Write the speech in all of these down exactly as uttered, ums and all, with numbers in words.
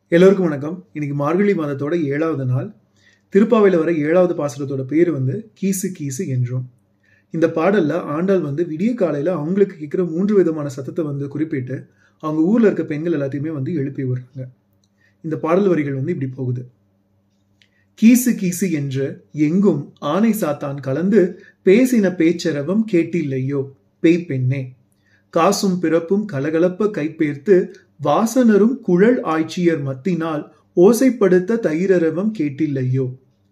எல்லோருக்கும் வணக்கம். இன்னைக்கு மார்கழி மாதத்தோட ஏழாவது நாள். திருப்பாவையில வர ஏழாவது பாசுரத்தோட பேர் வந்து கீசு கீசு என்றும். இந்த பாடல்ல ஆண்டாள் வந்து விடிய காலையில அவங்களுக்கு கேட்கிற மூன்று விதமான சத்தத்தை வந்து குறிப்பிட்டு அவங்க ஊர்ல இருக்க பெண்கள் எல்லாத்தையுமே வந்து எழுப்பி விடுறாங்க. இந்த பாடல் வரிகள் வந்து இப்படி போகுது. கீசு கீசு என்று எங்கும் ஆனை சாத்தான் கலந்து பேசின பேச்சரவம் கேட்டில்லையோ பேய் பெண்ணே, காசும் பிறப்பும் கலகலப்ப கைப்பேர்த்து வாசனரும் குழல் ஆய்ச்சியர் மத்தினால் ஓசைப்படுத்த தைரரவம் கேட்டில்லையோ.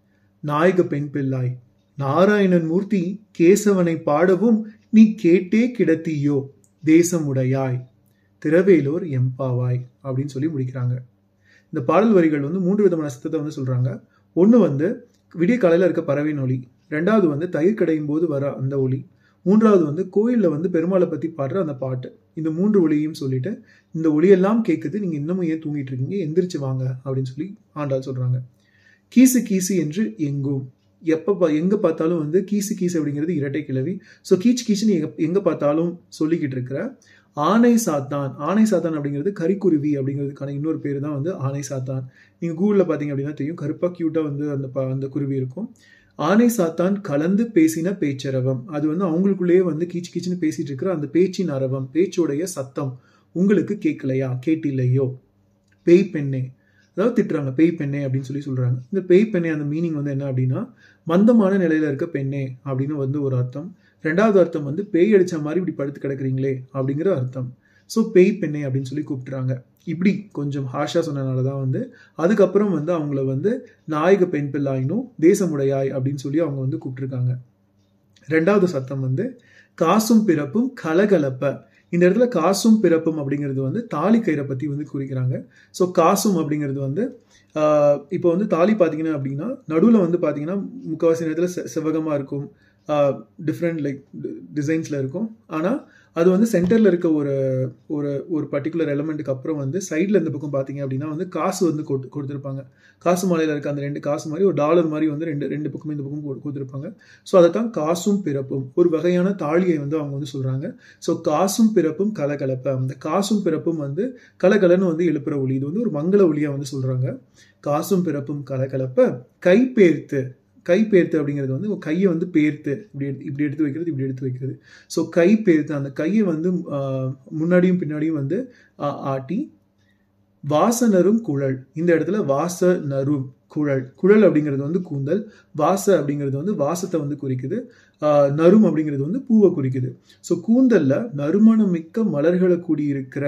நாயக பெண் பிள்ளாய் நாராயணன் மூர்த்தி கேசவனை பாடவும் நீ கேட்டே கிடத்தியோ தேசமுடையாய் திரவேலோர் எம்பாவாய் அப்படின்னு சொல்லி முடிக்கிறாங்க. இந்த பாடல் வரிகள் வந்து மூன்று விதமான சத்தத்தை வந்து சொல்றாங்க. ஒன்று வந்து விடிய காலையில இருக்க பறவையின் ஒலி, ரெண்டாவது வந்து தயிர் கடையும் போது வர அந்த ஒலி, மூன்றாவது வந்து கோயில்ல வந்து பெருமாளை பத்தி பாடுற அந்த பாட்டு. இந்த மூன்று ஒளியையும் சொல்லிட்டு இந்த ஒளியெல்லாம் கேட்குது, நீங்க இன்னமும் ஏன் தூங்கிட்டு இருக்கீங்க, எந்திரிச்சு வாங்க அப்படின்னு சொல்லி ஆண்டாள் சொல்றாங்க. கீசு கீசு என்று எங்கும், எப்ப எங்க பார்த்தாலும் வந்து கீசு கீசு அப்படிங்கிறது இரட்டை கிளவி. ஸோ கீச்சு கீச்சுன்னு எங்க பார்த்தாலும் சொல்லிக்கிட்டு இருக்கிற ஆனை சாத்தான். ஆனை சாத்தான் அப்படிங்கிறது கரிக்குருவி அப்படிங்கிறதுக்கான இன்னொரு பேர் தான் வந்து ஆனை சாத்தான். நீங்க கூகுள்ல பாத்தீங்க அப்படின்னா தெரியும், கருப்பா கியூட்டா வந்து அந்த அந்த குருவி இருக்கும். ஆனை சாத்தான் கலந்து பேசின பேச்சரவம், அது வந்து அவங்களுக்குள்ளேயே வந்து கீச்சு கீச்சுன்னு பேசிட்டு இருக்கிற அந்த பேச்சின் அரவம், பேச்சோடைய சத்தம் உங்களுக்கு கேட்கலையா கேட்டில்லையோ. பேய் பெண்ணே, அதாவது திட்டுறாங்க, பேய் பெண்ணே அப்படின்னு சொல்லி சொல்றாங்க. இந்த பேய் பெண்ணே அந்த மீனிங் வந்து என்ன அப்படின்னா மந்தமான நிலையில இருக்க பெண்ணே அப்படின்னு வந்து ஒரு அர்த்தம். ரெண்டாவது அர்த்தம் வந்து பேய் அடிச்ச மாதிரி இப்படி படுத்து கிடக்குறீங்களே அப்படிங்கிற அர்த்தம். ஸோ பேய் பெண்ணே அப்படின்னு சொல்லி கூப்பிட்டுறாங்க. இப்படி கொஞ்சம் ஹாஷா சொன்னனால தான் வந்து அதுக்கப்புறம் வந்து அவங்கள வந்து நாயக பெண் பிள்ளாயினும் தேசமுடையாய் அப்படின்னு சொல்லி அவங்க வந்து கூப்பிட்டுருக்காங்க. ரெண்டாவது சத்தம் வந்து காசும் பிறப்பும் கலகலப்ப. இந்த இடத்துல காசும் பிறப்பும் அப்படிங்கிறது வந்து தாலி கயிறை பத்தி வந்து குறிக்கிறாங்க. ஸோ காசும் அப்படிங்கிறது வந்து ஆஹ் இப்போ வந்து தாலி பார்த்தீங்கன்னா அப்படின்னா நடுவில் வந்து பார்த்தீங்கன்னா முக்கால்வாசி நேரத்தில் செ செவ்வகமாக இருக்கும், டிஃப்ரெண்ட் லைக் டிசைன்ஸில் இருக்கும். ஆனால் அது வந்து சென்டரில் இருக்க ஒரு ஒரு ஒரு பர்டிகுலர் எலமெண்ட்டுக்கு அப்புறம் வந்து சைடில் இந்த பக்கம் பார்த்தீங்க அப்படின்னா வந்து காசு வந்து கொடு கொடுத்துருப்பாங்க. காசு மாலையில் இருக்க அந்த ரெண்டு காசு மாதிரி ஒரு டாலர் மாதிரி வந்து ரெண்டு ரெண்டு பக்கமும் இந்த பக்கம் கொடுத்துருப்பாங்க. ஸோ அதை தான் காசும் பிறப்பும், ஒரு வகையான தாலியை வந்து அவங்க வந்து சொல்கிறாங்க. ஸோ காசும் பிறப்பும் கலகலப்ப, அந்த காசும் பிறப்பும் வந்து கலகலன்னு வந்து எழுப்புற ஒளி, இது வந்து ஒரு மங்கள ஒளியை வந்து சொல்கிறாங்க. காசும் பிறப்பும் கலகலப்ப கை பேர்த்து, கை பேர்த்து அப்படிங்கிறது வந்து கையை வந்து பேர்த்து இப்படி இப்படி எடுத்து வைக்கிறது, இப்படி எடுத்து வைக்கிறது. ஸோ கை பேர்த்து, அந்த கையை வந்து முன்னாடியும் பின்னாடியும் வந்து ஆட்டி. வாசனரும் குழல், இந்த இடத்துல வாசனரும் குழல், குழல் அப்படிங்கிறது வந்து கூந்தல், வாச அப்படிங்கிறது வந்து வாசத்தை வந்து குறிக்குது, ஆஹ் நரும் அப்படிங்கிறது வந்து பூவை குறிக்குது. ஸோ கூந்தல்ல நறுமணம் மிக்க மலர்களை கூடியிருக்கிற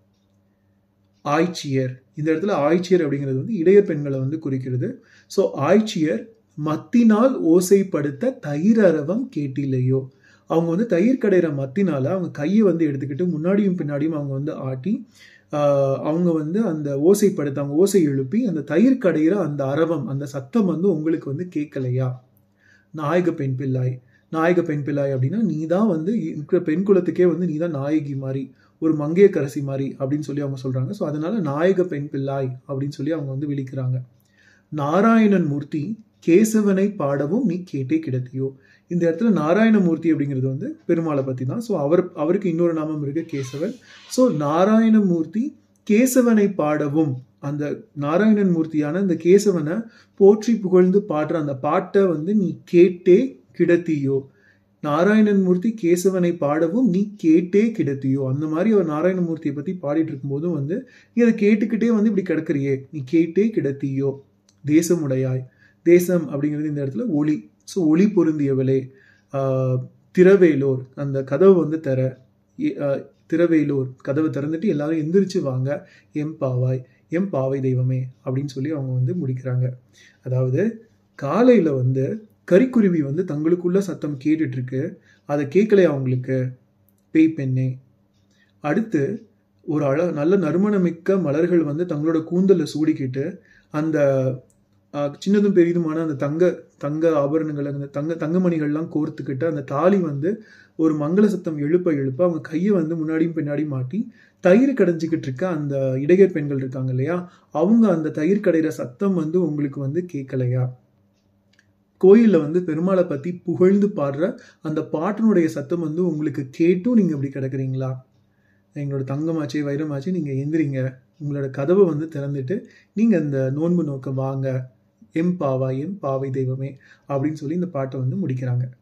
ஆய்ச்சியர், இந்த இடத்துல ஆய்ச்சியர் அப்படிங்கிறது வந்து இளைய பெண்களை வந்து குறிக்கிறது. ஸோ ஆய்ச்சியர் மத்தினால் ஓசைப்படுத்த தயிரரவம் கேட்டில்லையோ, அவங்க வந்து தயிர் கடையிற மத்தினால அவங்க கையை வந்து எடுத்துக்கிட்டு முன்னாடியும் பின்னாடியும் அவங்க வந்து ஆட்டி ஆஹ் அவங்க வந்து அந்த ஓசைப்படுத்த, அவங்க ஓசை எழுப்பி அந்த தயிர் கடையிற அந்த அரவம், அந்த சத்தம் வந்து உங்களுக்கு வந்து கேட்கலையா. நாயக பெண் பிள்ளாய், நாயக பெண் பிள்ளாய் அப்படின்னா நீ தான் வந்து இருக்கிற பெண் குலத்துக்கே வந்து நீ தான் நாயகி மாதிரி, ஒரு மங்கையக்கரசி மாதிரி அப்படின்னு சொல்லி அவங்க சொல்றாங்க. ஸோ அதனால நாயக பெண் பிள்ளாய் அப்படின்னு சொல்லி அவங்க வந்து விழிக்கிறாங்க. நாராயணன் மூர்த்தி கேசவனை பாடவும் நீ கேட்டே கிடத்தியோ, இந்த இடத்துல நாராயணமூர்த்தி அப்படிங்கிறது வந்து பெருமாளை பத்தி தான். ஸோ அவர் அவருக்கு இன்னொரு நாமம் இருக்கு கேசவன். ஸோ நாராயணமூர்த்தி கேசவனை பாடவும், அந்த நாராயணன் மூர்த்தியான இந்த கேசவனை போற்றி புகழ்ந்து பாடுற அந்த பாட்டை வந்து நீ கேட்டே கிடத்தியோ. நாராயணன் மூர்த்தி கேசவனை பாடவும் நீ கேட்டே கிடத்தியோ, அந்த மாதிரி அவர் நாராயணமூர்த்தியை பத்தி பாடிட்டு இருக்கும் போதும் வந்து நீ அதை கேட்டுக்கிட்டே வந்து இப்படி கிடக்குறியே, நீ கேட்டே கிடத்தியோ. தேசமுடையாய், தேசம் அப்படிங்கிறது இந்த இடத்துல ஒளி. ஸோ ஒளி பொருந்தியவளே, ஆஹ் திரவேலோர், அந்த கதவை வந்து தர, திரவேலோர் கதவை திறந்துட்டு எல்லாரும் எந்திரிச்சு வாங்க, எம் பாவாய், எம் பாவை தெய்வமே அப்படின்னு சொல்லி அவங்க வந்து முடிக்கிறாங்க. அதாவது காலையில வந்து கரிக்குருவி வந்து தங்களுக்குள்ள சத்தம் கேட்டுட்டு இருக்கு, அதை கேட்கலையா அவங்களுக்கு பேய் பெண்ணே. அடுத்து ஒரு அழ நல்ல நறுமணமிக்க மலர்கள் வந்து தங்களோட கூந்தல சூடிக்கிட்டு அந்த சின்னதும் பெரிதுமான அந்த தங்க தங்க ஆபரணங்கள், அந்த தங்க தங்கமணிகள்லாம் கோர்த்துக்கிட்டு அந்த தாலி வந்து ஒரு மங்கள சத்தம் எழுப்ப எழுப்ப அவங்க கையை வந்து முன்னாடியும் பின்னாடியும் மாட்டி தயிர் கடைஞ்சிக்கிட்டு இருக்க அந்த இடையர் பெண்கள் இருக்காங்க இல்லையா, அவங்க அந்த தயிர் கடையிற சத்தம் வந்து உங்களுக்கு வந்து கேட்கலையா. கோயில்ல வந்து பெருமாளை பத்தி புகழ்ந்து பாடுற அந்த பாட்டினுடைய சத்தம் வந்து உங்களுக்கு கேட்டும் நீங்க அப்படி கிடக்குறீங்களா. எங்களோட தங்கமாச்சே வைரமாச்சே நீங்க எந்திரிங்க, உங்களோட கதவை வந்து திறந்துட்டு நீங்கள் இந்த நோன்பு நோக்க வாங்க, எம் பாவா எம் பாவை தெய்வமே அப்படின்னு சொல்லி இந்த பாட்டை வந்து முடிக்கிறாங்க.